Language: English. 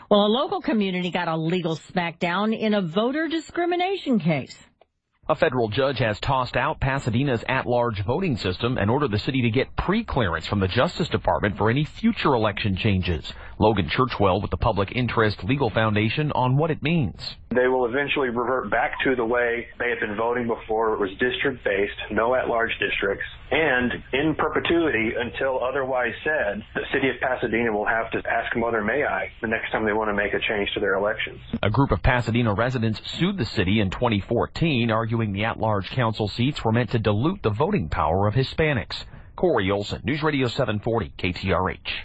Well, a local community got a legal smackdown in a voter discrimination case. A federal judge has tossed out Pasadena's at-large voting system and ordered the city to get pre-clearance from the Justice Department for any future election changes. Logan Churchwell with the Public Interest Legal Foundation on what it means. They will eventually revert back to the way they had been voting before. It was district-based, no at-large districts, and in perpetuity until otherwise said, the city of Pasadena will have to ask Mother May I the next time they want to make a change to their elections. A group of Pasadena residents sued the city in 2014, arguing the at-large council seats were meant to dilute the voting power of Hispanics. Corey Olson, News Radio 740, KTRH.